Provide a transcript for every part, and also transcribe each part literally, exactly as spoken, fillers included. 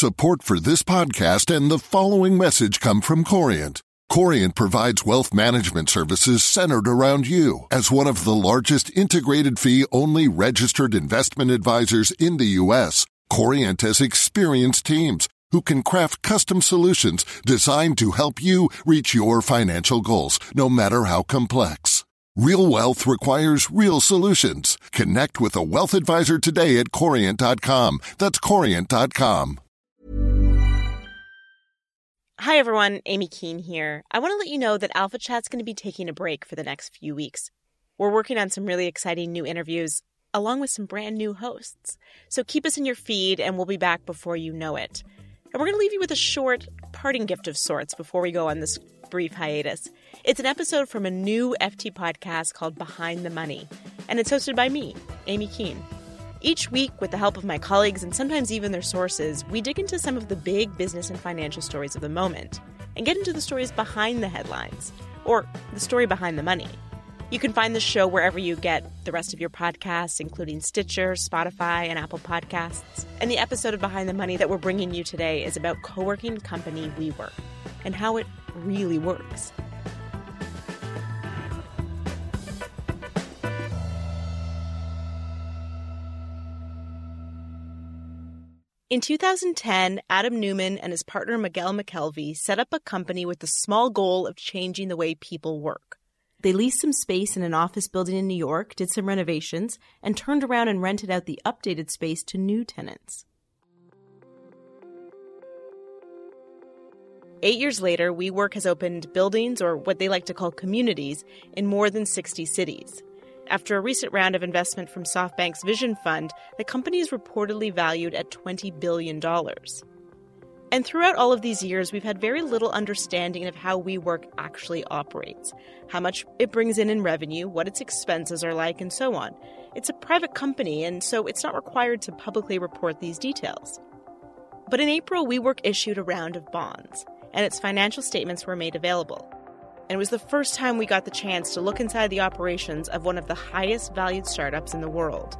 Support for this podcast and the following message come from Corient. Corient provides wealth management services centered around you. As one of the largest integrated fee-only registered investment advisors in the U S, Corient has experienced teams who can craft custom solutions designed to help you reach your financial goals, no matter how complex. Real wealth requires real solutions. Connect with a wealth advisor today at corient dot com. That's corient dot com. Hi, everyone. Amy Keene here. I want to let you know that Alpha Chat's going to be taking a break for the next few weeks. We're working on some really exciting new interviews, along with some brand new hosts. So keep us in your feed, and we'll be back before you know it. And we're going to leave you with a short parting gift of sorts before we go on this brief hiatus. It's an episode from a new F T podcast called Behind the Money, and it's hosted by me, Amy Keene. Each week, with the help of my colleagues and sometimes even their sources, we dig into some of the big business and financial stories of the moment and get into the stories behind the headlines, or the story behind the money. You can find the show wherever you get the rest of your podcasts, including Stitcher, Spotify, and Apple Podcasts. And the episode of Behind the Money that we're bringing you today is about co-working company WeWork and how it really works. In two thousand ten, Adam Neumann and his partner Miguel McKelvey set up a company with the small goal of changing the way people work. They leased some space in an office building in New York, did some renovations, and turned around and rented out the updated space to new tenants. Eight years later, WeWork has opened buildings, or what they like to call communities, in more than sixty cities. After a recent round of investment from SoftBank's Vision Fund, the company is reportedly valued at twenty billion dollars. And throughout all of these years, we've had very little understanding of how WeWork actually operates, how much it brings in in revenue, what its expenses are like, and so on. It's a private company, and so it's not required to publicly report these details. But in April, WeWork issued a round of bonds, and its financial statements were made available. And it was the first time we got the chance to look inside the operations of one of the highest valued startups in the world.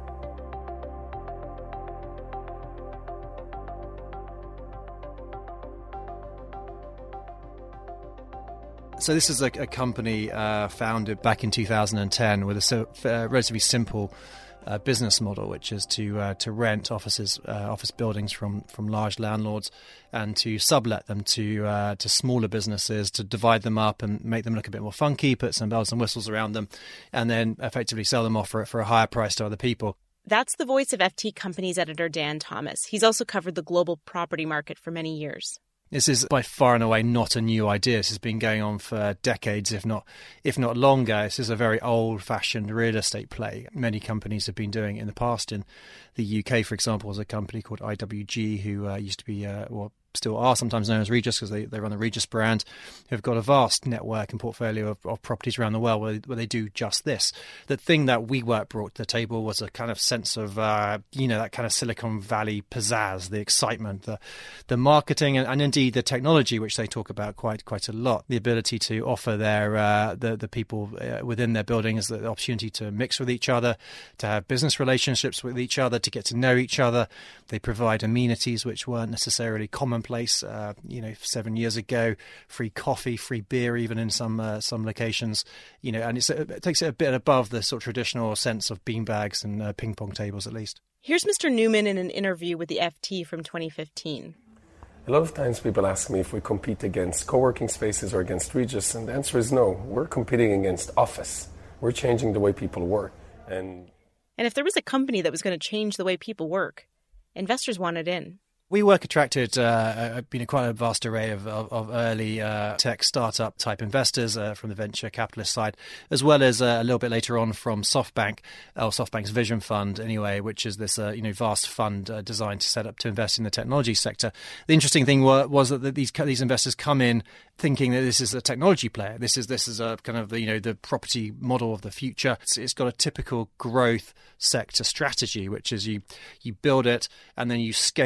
So this is a, a company uh, founded back in two thousand ten with a so, uh, relatively simple uh, business model, which is to uh, to rent offices, uh, office buildings from from large landlords, and to sublet them to uh, to smaller businesses, to divide them up and make them look a bit more funky, put some bells and whistles around them, and then effectively sell them off for, for a higher price to other people. That's the voice of F T Companies editor Dan Thomas. He's also covered the global property market for many years. This is by far and away not a new idea. This has been going on for decades, if not if not longer. This is a very old-fashioned real estate play. Many companies have been doing it in the past. In the U K, for example, there's a company called I W G who uh, used to be, uh, well, still are sometimes known as Regus because they, they run the Regus brand, who have got a vast network and portfolio of, of properties around the world where, where they do just this. The thing that WeWork brought to the table was a kind of sense of, uh, you know, that kind of Silicon Valley pizzazz, the excitement, the the marketing, and, and indeed the technology, which they talk about quite quite a lot. The ability to offer their uh, the the people uh, within their buildings the opportunity to mix with each other, to have business relationships with each other, to get to know each other. They provide amenities which weren't necessarily common place, uh, you know, seven years ago. Free coffee, free beer, even in some uh, some locations, you know, and it's, it takes it a bit above the sort of traditional sense of beanbags and uh, ping pong tables, at least. Here's Mister Neumann in an interview with the F T from twenty fifteen. A lot of times people ask me if we compete against co-working spaces or against Regus, and the answer is no. We're competing against office. We're changing the way people work. And and if there was a company that was going to change the way people work, investors wanted in. WeWork attracted uh, you know, quite a vast array of, of, of early uh, tech startup type investors uh, from the venture capitalist side, as well as uh, a little bit later on from SoftBank, or SoftBank's Vision Fund anyway, which is this uh, you know vast fund uh, designed to set up to invest in the technology sector. The interesting thing was, was that these these investors come in thinking that this is a technology player. This is this is a kind of the, you know the property model of the future. It's, it's got a typical growth sector strategy, which is you you build it and then you scale it up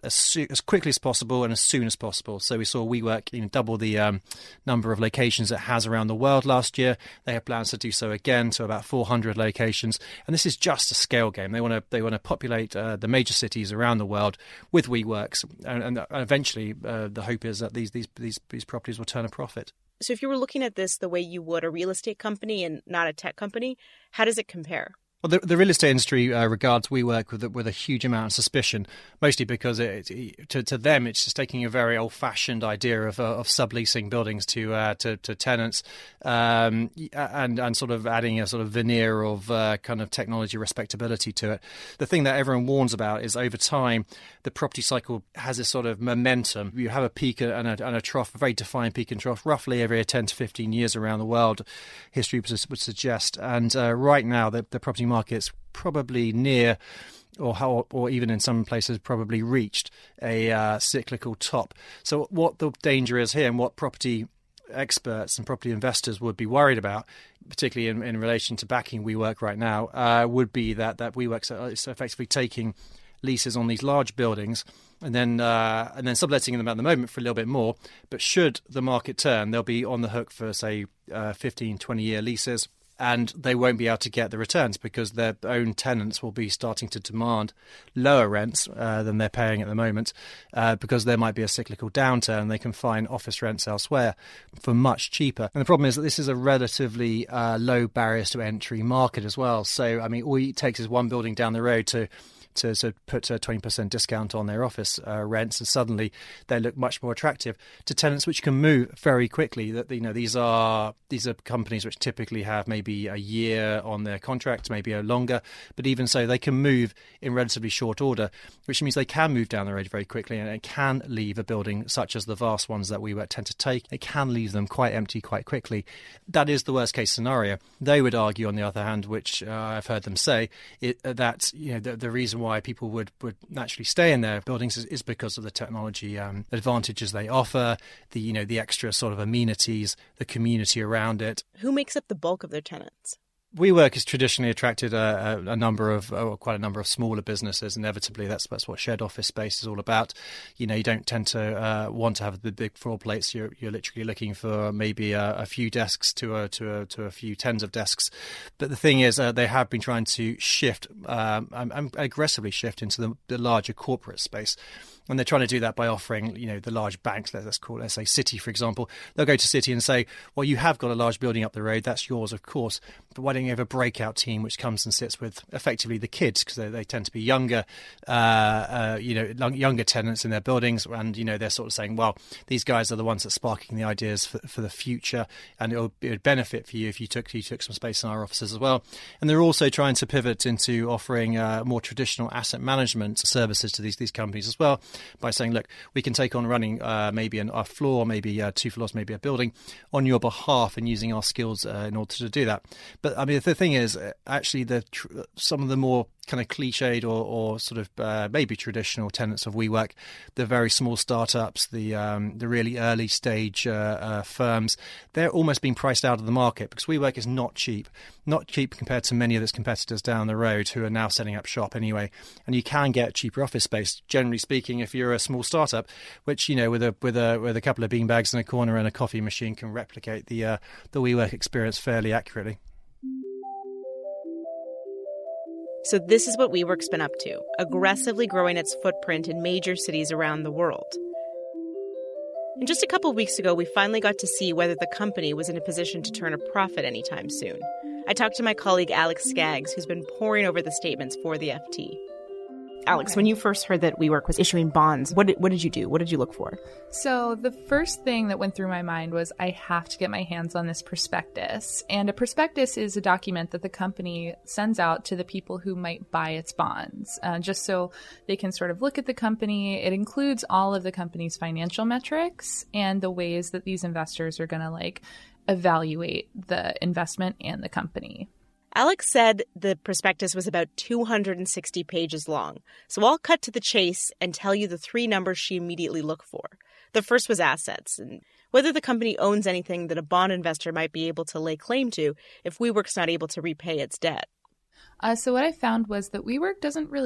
as, so- as quickly as possible and as soon as possible. So we saw WeWork you know, double the um, number of locations it has around the world last year. They have plans to do so again to about four hundred locations. And this is just a scale game. They want to they want to populate uh, the major cities around the world with WeWorks. And, and eventually uh, the hope is that these, these, these, these properties will turn a profit. So if you were looking at this the way you would a real estate company and not a tech company, how does it compare? Well, the, the real estate industry uh, regards WeWork with a, with a huge amount of suspicion, mostly because it, it, to, to them it's just taking a very old-fashioned idea of, uh, of subleasing buildings to uh, to, to tenants um, and and sort of adding a sort of veneer of uh, kind of technology respectability to it. The thing that everyone warns about is over time the property cycle has this sort of momentum. You have a peak and a, and a trough, a very defined peak and trough, roughly every ten to fifteen years around the world. History would, would suggest, and uh, right now the, the property market market's probably near or how, or even in some places probably reached a uh, cyclical top. So what the danger is here and what property experts and property investors would be worried about, particularly in, in relation to backing WeWork right now, uh, would be that, that WeWork is effectively taking leases on these large buildings and then uh, and then subletting them at the moment for a little bit more. But should the market turn, they'll be on the hook for, say, uh, fifteen, twenty-year leases. And they won't be able to get the returns because their own tenants will be starting to demand lower rents uh, than they're paying at the moment uh, because there might be a cyclical downturn and they can find office rents elsewhere for much cheaper. And the problem is that this is a relatively uh, low barriers to entry market as well. So, I mean, all it takes is one building down the road to to, to put a twenty percent discount on their office uh, rents, and suddenly they look much more attractive to tenants, which can move very quickly. That you know these are these are companies which typically have maybe a year on their contract, maybe a longer, but even so, they can move in relatively short order, which means they can move down the road very quickly, and it can leave a building such as the vast ones that we tend to take. It can leave them quite empty quite quickly. That is the worst case scenario. They would argue, on the other hand, which uh, I've heard them say, it, that you know the, the reason why why people would, would naturally stay in their buildings is, is because of the technology um, advantages they offer, the you know the extra sort of amenities, the community around it. Who makes up the bulk of their tenants? WeWork has traditionally attracted a, a, a number of, or quite a number of smaller businesses. Inevitably, that's that's what shared office space is all about. You know, you don't tend to uh, want to have the big floor plates. You're you're literally looking for maybe a, a few desks to a to a to a few tens of desks. But the thing is, uh, they have been trying to shift, um, and aggressively shift into the, the larger corporate space. And they're trying to do that by offering, you know, the large banks, let's call it, let's say Citi, for example. They'll go to Citi and say, well, you have got a large building up the road. That's yours, of course. But why don't you have a breakout team which comes and sits with effectively the kids, because they, they tend to be younger, uh, uh, you know, younger tenants in their buildings. And, you know, they're sort of saying, well, these guys are the ones that are sparking the ideas for, for the future. And it would, it would benefit for you if you took, you took some space in our offices as well. And they're also trying to pivot into offering uh, more traditional asset management services to these, these companies as well, by saying, look, we can take on running uh, maybe an, a floor, maybe uh, two floors, maybe a building on your behalf, and using our skills uh, in order to do that. But I mean, the thing is, actually, the tr- some of the more kind of cliched or, or sort of uh, maybe traditional tenants of WeWork, the very small startups, the um, the really early stage uh, uh, firms, they're almost being priced out of the market because WeWork is not cheap, not cheap compared to many of its competitors down the road who are now setting up shop anyway. And you can get cheaper office space, generally speaking, if you're a small startup, which, you know, with a with a with a couple of beanbags in a corner and a coffee machine can replicate the uh, the WeWork experience fairly accurately. So this is what WeWork's been up to, aggressively growing its footprint in major cities around the world. And just a couple of weeks ago, we finally got to see whether the company was in a position to turn a profit anytime soon. I talked to my colleague Alex Skaggs, who's been poring over the statements for the F T. Alex, okay. When you first heard that WeWork was issuing bonds, what did, what did you do? What did you look for? So the first thing that went through my mind was I have to get my hands on this prospectus. And a prospectus is a document that the company sends out to the people who might buy its bonds, uh, just so they can sort of look at the company. It includes all of the company's financial metrics and the ways that these investors are going to like evaluate the investment and the company. Alex said the prospectus was about two hundred sixty pages long, so I'll cut to the chase and tell you the three numbers she immediately looked for. The first was assets, and whether the company owns anything that a bond investor might be able to lay claim to if WeWork's not able to repay its debt. Uh, so what I found was that WeWork doesn't really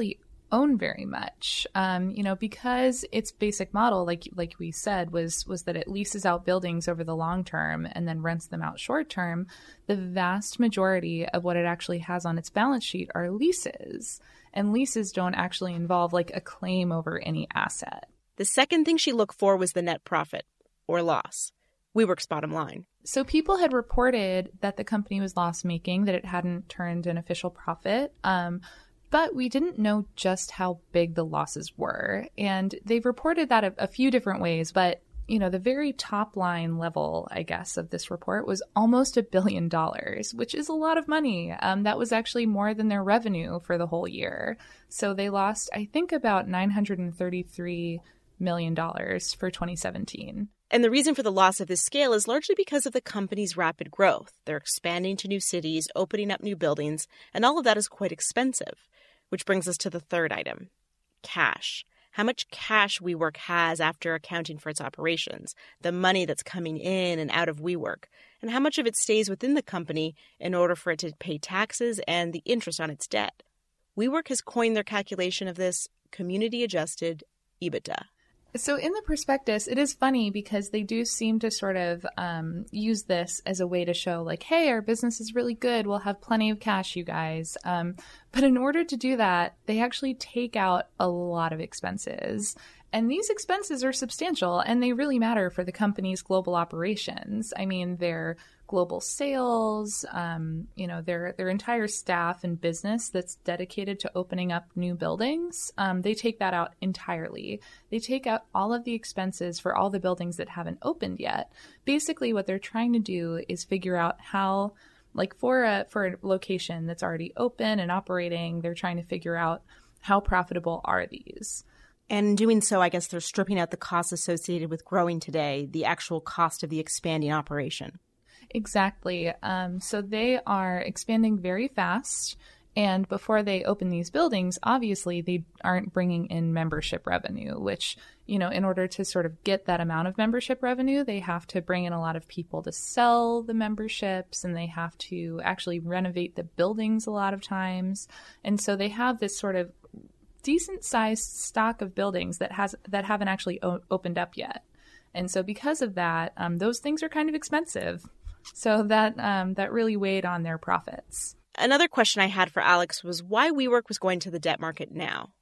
own very much. Um, you know, because its basic model, like like we said, was was that it leases out buildings over the long term and then rents them out short term. The vast majority of what it actually has on its balance sheet are leases, and leases don't actually involve like a claim over any asset. The second thing she looked for was the net profit or loss, WeWork's bottom line. So people had reported that the company was loss-making, that it hadn't turned an official profit. Um, But we didn't know just how big the losses were. And they've reported that a, a few different ways. But, you know, the very top line level, I guess, of this report was almost a billion dollars, which is a lot of money. Um, that was actually more than their revenue for the whole year. So they lost, I think, about nine hundred thirty-three million dollars for twenty seventeen. And the reason for the loss of this scale is largely because of the company's rapid growth. They're expanding to new cities, opening up new buildings, and all of that is quite expensive. Which brings us to the third item, cash. How much cash WeWork has after accounting for its operations, the money that's coming in and out of WeWork, and how much of it stays within the company in order for it to pay taxes and the interest on its debt. WeWork has coined their calculation of this community-adjusted EBITDA. So in the prospectus, it is funny because they do seem to sort of um, use this as a way to show like, hey, our business is really good. We'll have plenty of cash, you guys. Um, but in order to do that, they actually take out a lot of expenses. And these expenses are substantial and they really matter for the company's global operations. I mean, their global sales, um, you know, their their entire staff and business that's dedicated to opening up new buildings, um, they take that out entirely. They take out all of the expenses for all the buildings that haven't opened yet. Basically, what they're trying to do is figure out how, like for a for a location that's already open and operating, they're trying to figure out how profitable are these. And in doing so, I guess they're stripping out the costs associated with growing today, the actual cost of the expanding operation. Exactly. Um, so they are expanding very fast. And before they open these buildings, obviously, they aren't bringing in membership revenue, which, you know, in order to sort of get that amount of membership revenue, they have to bring in a lot of people to sell the memberships, and they have to actually renovate the buildings a lot of times. And so they have this sort of decent-sized stock of buildings that has that haven't actually o- opened up yet. And so because of that, um, those things are kind of expensive. So that um, that really weighed on their profits. Another question I had for Alex was why WeWork was going to the debt market now.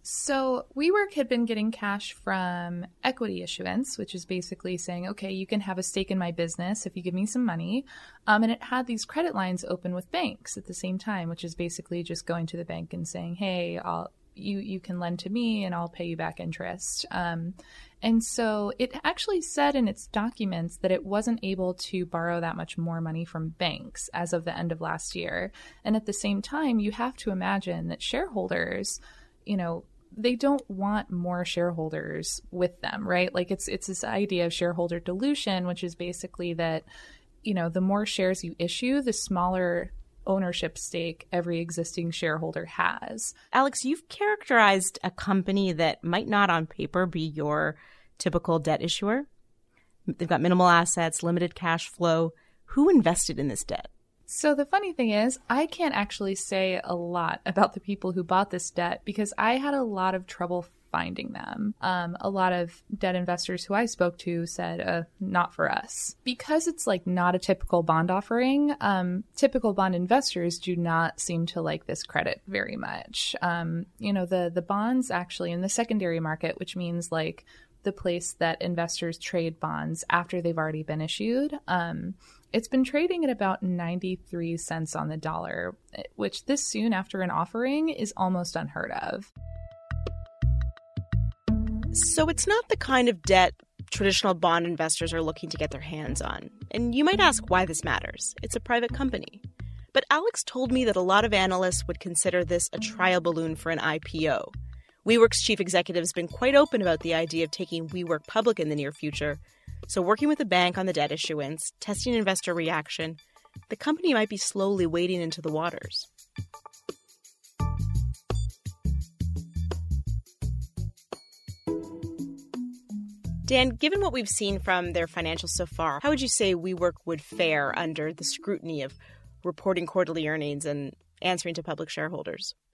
So WeWork had been getting cash from equity issuance, which is basically saying, okay, you can have a stake in my business if you give me some money. Um, and it had these credit lines open with banks at the same time, which is basically just going to the bank and saying, hey, I'll you you can lend to me and I'll pay you back interest. Um, and so it actually said in its documents that it wasn't able to borrow that much more money from banks as of the end of last year. And at the same time, you have to imagine that shareholders, you know, they don't want more shareholders with them, right? Like it's it's this idea of shareholder dilution, which is basically that, you know, the more shares you issue, the smaller ownership stake every existing shareholder has. Alex, you've characterized a company that might not on paper be your typical debt issuer. They've got minimal assets, limited cash flow. Who invested in this debt? So the funny thing is, I can't actually say a lot about the people who bought this debt because I had a lot of trouble finding them. Um, a lot of debt investors who I spoke to said, uh, not for us. Because it's like not a typical bond offering, um, typical bond investors do not seem to like this credit very much. Um, you know, the, the bonds actually in the secondary market, which means like the place that investors trade bonds after they've already been issued, um, it's been trading at about ninety-three cents on the dollar, which this soon after an offering is almost unheard of. So it's not the kind of debt traditional bond investors are looking to get their hands on. And you might ask why this matters. It's a private company. But Alex told me that a lot of analysts would consider this a trial balloon for an I P O. WeWork's chief executive has been quite open about the idea of taking WeWork public in the near future. So working with a bank on the debt issuance, testing investor reaction, the company might be slowly wading into the waters. Dan, given what we've seen from their financials so far, how would you say WeWork would fare under the scrutiny of reporting quarterly earnings and answering to public shareholders?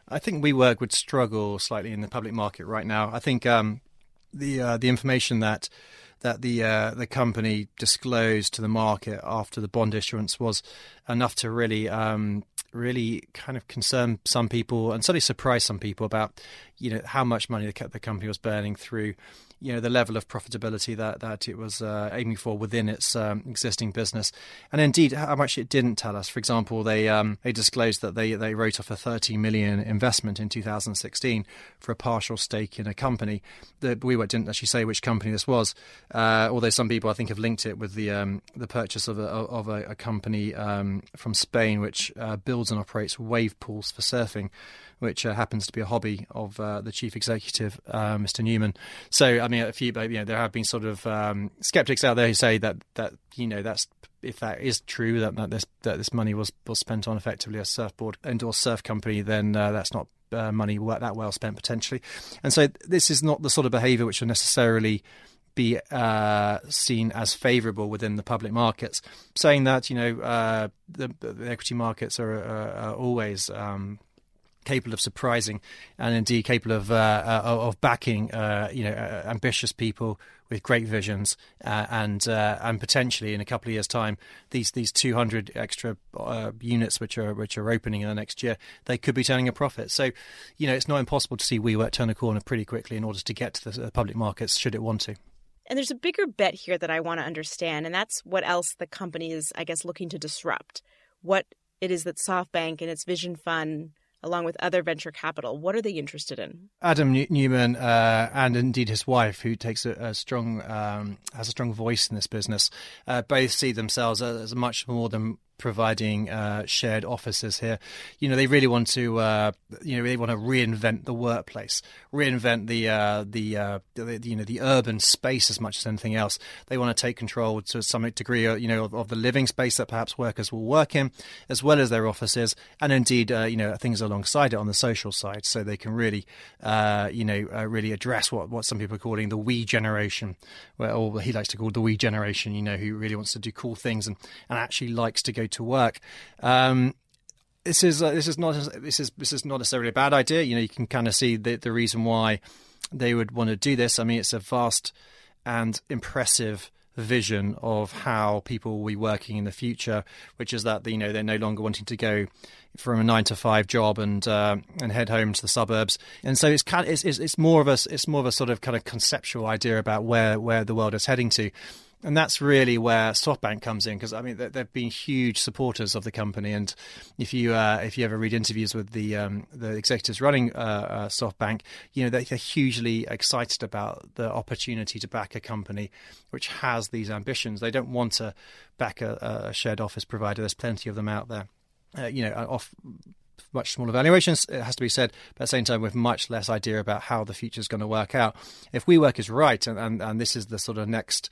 I think WeWork would struggle slightly in the public market right now. I think um, the uh, the information that that the uh, the company disclosed to the market after the bond issuance was enough to really um, really kind of concern some people and certainly surprise some people about, you know, how much money the, the company was burning through, you know, the level of profitability that, that it was uh, aiming for within its um, existing business, and indeed how much it didn't tell us. For example, they um, they disclosed that they, they wrote off a thirty million investment in two thousand sixteen for a partial stake in a company. The WeWork didn't actually say which company this was, uh, although some people I think have linked it with the um, the purchase of a of a, a company um, from Spain which uh, builds and operates wave pools for surfing, which uh, happens to be a hobby of uh, the chief executive, uh, Mister Newman. So, I mean, a few, you know, there have been sort of um, skeptics out there who say that that you know that's if that is true, that, that this that this money was was spent on effectively a surfboard endorsed surf company, then uh, that's not uh, money that well spent potentially. And so, this is not the sort of behaviour which will necessarily be uh, seen as favourable within the public markets. Saying that, you know, uh, the, the equity markets are, are, are always um, capable of surprising, and indeed capable of uh, of backing, uh, you know, uh, ambitious people with great visions, uh, and uh, and potentially in a couple of years' time, these these two hundred extra uh, units which are which are opening in the next year, they could be turning a profit. So, you know, it's not impossible to see WeWork turn a corner pretty quickly in order to get to the public markets, should it want to. And there's a bigger bet here that I want to understand, and that's what else the company is, I guess, looking to disrupt. What it is that SoftBank and its Vision Fund, along with other venture capital, what are they interested in? Adam Newman uh, and indeed his wife, who takes a, a strong um, has a strong voice in this business, uh, both see themselves as much more than providing uh, shared offices here. You know, they really want to, uh, you know, they want to reinvent the workplace, reinvent the, uh, the, uh, the, you know, the urban space as much as anything else. They want to take control to some degree, you know, of, of the living space that perhaps workers will work in, as well as their offices, and indeed, uh, you know, things alongside it on the social side, so they can really, uh, you know, uh, really address what, what some people are calling the we generation, where, or he likes to call the we generation, you know, who really wants to do cool things and, and actually likes to go to work. Um, this is uh, this is not this is this is not necessarily a bad idea. You know, you can kind of see the the reason why they would want to do this. I mean, it's a vast and impressive vision of how people will be working in the future, which is that, you know, they're no longer wanting to go from a nine to five job and uh, and head home to the suburbs. And so it's kind of, it's, it's it's more of a it's more of a sort of kind of conceptual idea about where where the world is heading to. And that's really where SoftBank comes in, because I mean they've been huge supporters of the company. And if you uh, if you ever read interviews with the um, the executives running uh, uh, SoftBank, you know they're, they're hugely excited about the opportunity to back a company which has these ambitions. They don't want to back a, a shared office provider. There's plenty of them out there. Uh, you know, off much smaller valuations, it has to be said, but at the same time with much less idea about how the future is going to work out. If WeWork is right, and, and, and this is the sort of next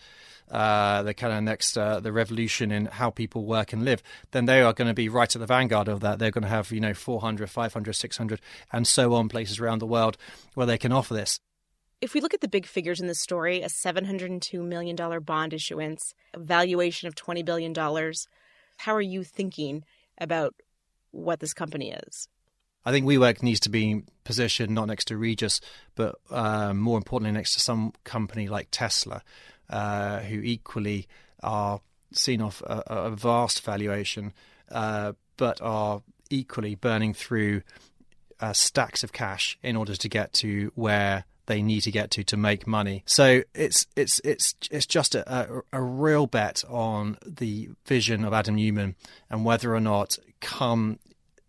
Uh, the kind of next uh, the revolution in how people work and live, then they are going to be right at the vanguard of that. They're going to have, you know, four hundred, five hundred, six hundred and so on places around the world where they can offer this. If we look at the big figures in this story, a seven hundred two million dollars bond issuance, a valuation of twenty billion dollars, how are you thinking about what this company is? I think WeWork needs to be positioned not next to Regus, but uh, more importantly next to some company like Tesla, Uh, who equally are seen off a, a vast valuation, uh, but are equally burning through uh, stacks of cash in order to get to where they need to get to to make money. So it's it's it's it's just a, a, a real bet on the vision of Adam Newman and whether or not come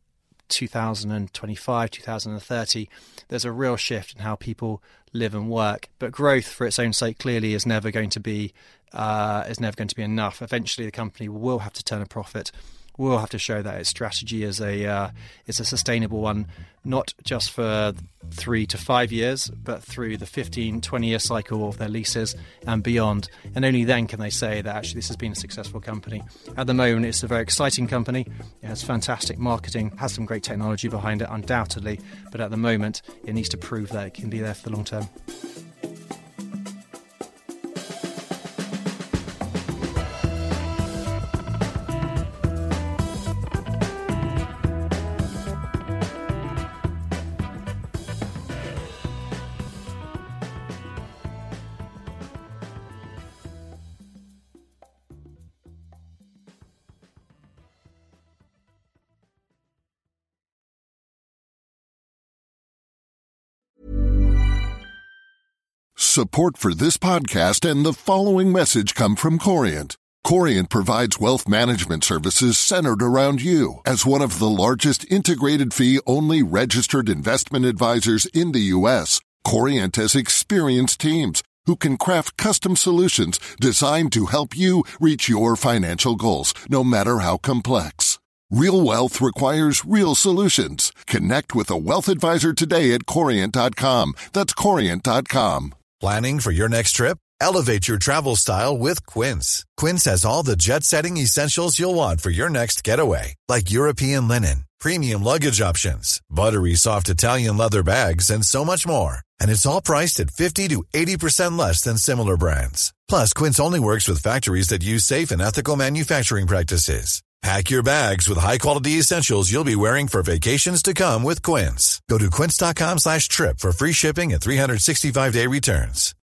two thousand twenty-five, two thousand thirty, there's a real shift in how people live and work. But growth for its own sake clearly is never going to be uh, is never going to be enough. Eventually, the company will have to turn a profit. Will have to show that its strategy is a uh, is a sustainable one, not just for three to five years, but through the fifteen, twenty year cycle of their leases and beyond. And only then can they say that actually this has been a successful company. At the moment, it's a very exciting company. It has fantastic marketing, has some great technology behind it, undoubtedly. But at the moment, it needs to prove that it can be there for the long term. Support for this podcast and the following message come from Corient. Corient provides wealth management services centered around you. As one of the largest integrated fee-only registered investment advisors in the U S, Corient has experienced teams who can craft custom solutions designed to help you reach your financial goals, no matter how complex. Real wealth requires real solutions. Connect with a wealth advisor today at Corient dot com. That's Corient dot com. Planning for your next trip? Elevate your travel style with Quince. Quince has all the jet-setting essentials you'll want for your next getaway, like European linen, premium luggage options, buttery soft Italian leather bags, and so much more. And it's all priced at fifty to eighty percent less than similar brands. Plus, Quince only works with factories that use safe and ethical manufacturing practices. Pack your bags with high-quality essentials you'll be wearing for vacations to come with Quince. Go to quince dot com slash trip for free shipping and three sixty-five day returns.